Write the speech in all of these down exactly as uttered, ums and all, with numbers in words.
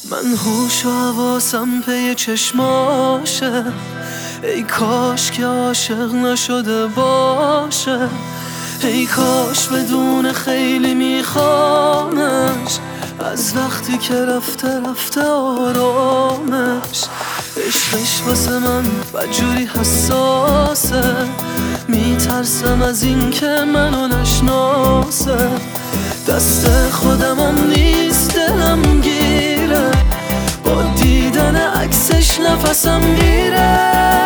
من هوش و حواسم پی چشماشه، ای کاش که عاشق نشده باشه، ای کاش بدون خیلی میخوامش، از وقتی که رفته رفته آرامش. عشقش واسه من بدجوری حساسه، میترسم از این که منو نشناسه، دست خودمم نیست دلم گیره، با دیدن عکسش نفسم میره.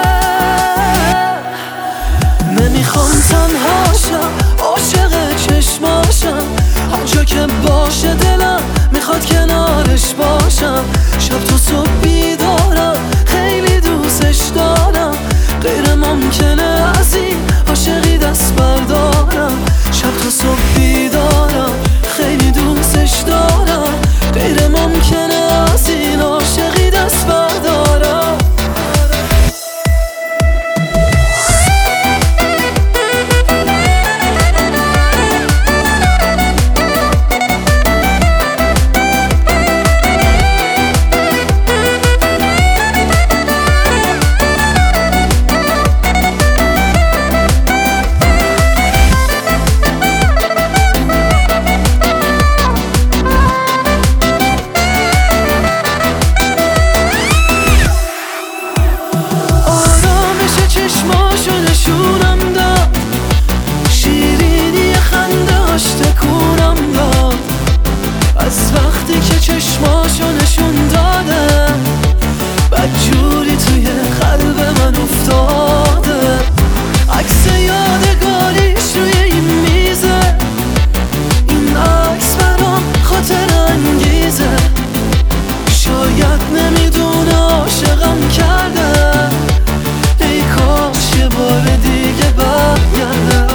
نمیخوام تنها شم، عاشق چشماشم، هر جا که باشه دلم میخواد کنارش باشم. شب تا صبح بیدارم، خیلی دوستش دارم، غیر ممکنه از این عاشقی دست بردارم. شب تا صبح بیدارم، خیلی دوستش دارم، غیر ممکنه از این عاشقی دست بردارم. چشماشو نشونم داد، شیرینی خنده هاش تکونم داد، از وقتی که چشماشو نشون داده بدجوری توی قلب من افتاده. عکس یادگاریش روی این میزه، این عکس برام خاطر انگیزه، شاید نمیدونه عاشقم کرده، ای کاش یه بار دیگه برگرده.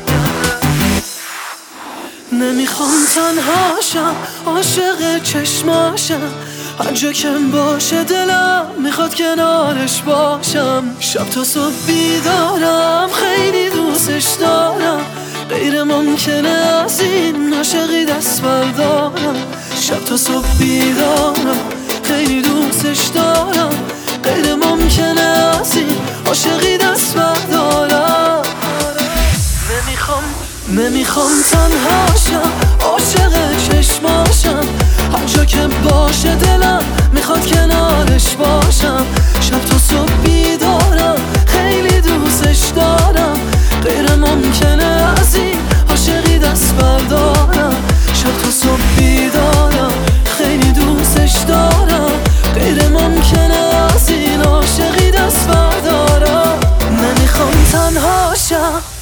نمیخوام تنها شم، عاشق چشماشم، هر جا که باشه دلم میخواد کنارش باشم. شب تا صبح بیدارم، خیلی دوستش دارم، غیر ممکنه از این عاشقی دست بردارم. شب تا صبح بیدارم، خیلی دوستش دارم، غیر ممکنه از این عاشقی دست بردارم. نمیخوام نمیخوام تنها شم، عاشق چشماشم، هر جا که باشه دلم میخواد کنارش باشم. شب تا صبح بیدارم، خیلی دوستش دارم، غیر ممکنه از این عاشقی دست بردارم. شب تا صبح بیدارم، خیلی دوستش دارم، غیر ممکنه از این عاشقی دست بردارم. نمیخوام تنها شم.